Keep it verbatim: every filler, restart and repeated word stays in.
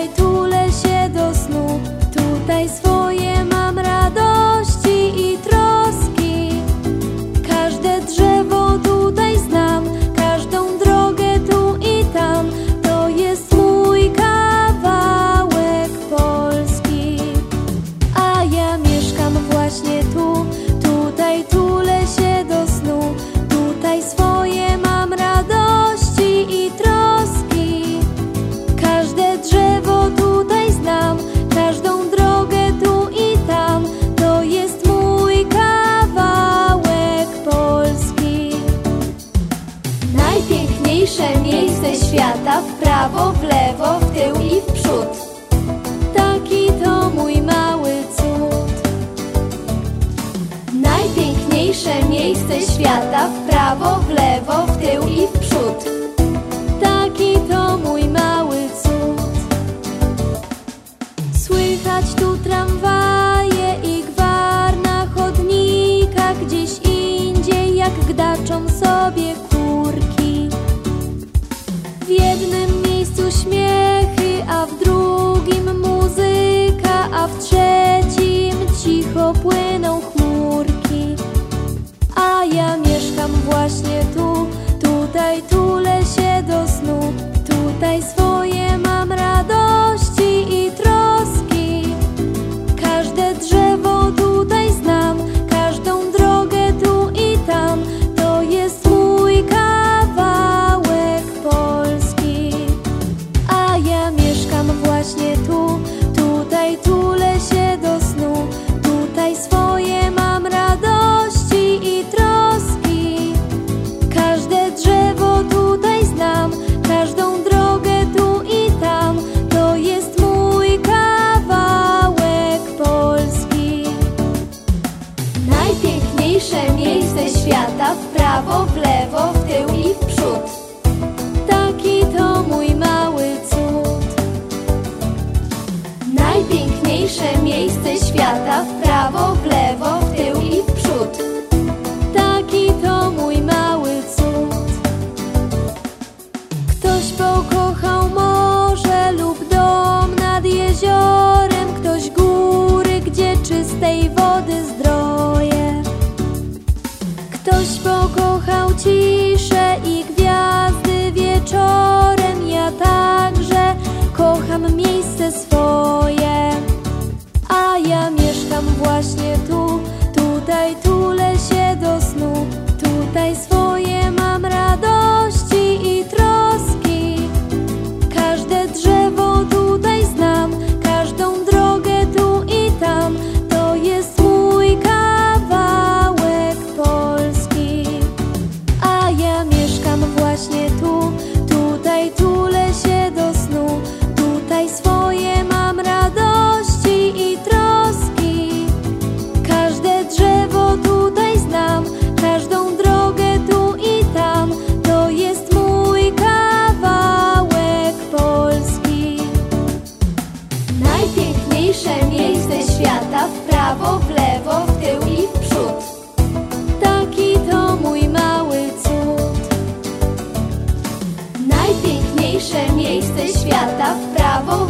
tutaj tulę się do snu. Tutaj swoje mam radości i troski. Każde drzewo tutaj znam, każdą drogę tu i tam. To jest mój kawałek Polski. A ja mieszkam właśnie tu, tutaj tulę się do snu. Tutaj swoje mam radości i troski. Każde drzewo tutaj znam, każdą drogę tu i tam. To jest mój kawałek Polski. Najpiękniejsze miejsce świata, w prawo, w lewo, w tył i w przód. Taki to mój mały cud. Najpiękniejsze miejsce świata, w prawo, w lewo, w tył i w przód. Taki to mój mały cud. Słychać tu tramwaje i gwar na chodnikach, gdzieś indziej jak gdaczą sobie kurki. W jednym miejscu śmiechy, a w drugim muzyka, a w trzecim cicho płyną chmurki. A ja mieszkam właśnie tu, tutaj tulę się do snu. Tutaj swoje mam radości i troski. Każde drzewo tutaj znam, każdą drogę tu i tam. To jest mój kawałek Polski. A ja mieszkam właśnie tu, tutaj tulę się do snu. Tutaj swoje mam radości i troski. Każde drzewo tutaj znam, każdą drogę tu i tam. To jest mój kawałek Polski. Najpiękniejsze miejsce świata, w prawo, w lewo, w tył i w przód. Taki to mój mały cud. Najpiękniejsze miejsce świata, w prawo, w lewo, w tył i w przód. Taki to mój mały cud. Ktoś pokochał morze lub dom nad jeziorem, ktoś góry, gdzie czystej wody zdroje. Ktoś pokochał ciszę i gwiazdy wieczorem. Ja także kocham miejsce swoje. A ja mieszkam właśnie tu, tutaj tulę się do snu. Tutaj swoje mam radości i troski. Każde drzewo tutaj znam, każdą drogę tu i tam. To jest mój kawałek Polski. A ja mieszkam właśnie tu, tutaj tulę się do snu. Tutaj swoje mam radości i troski. Każde drzewo tutaj znam, każdą drogę tu i tam. To jest mój kawałek Polski. Najpiękniejsze miejsce świata, w prawo, w lewo, w tył i w przód. Taki to mój mały cud. Najpiękniejsze miejsce świata, w prawo,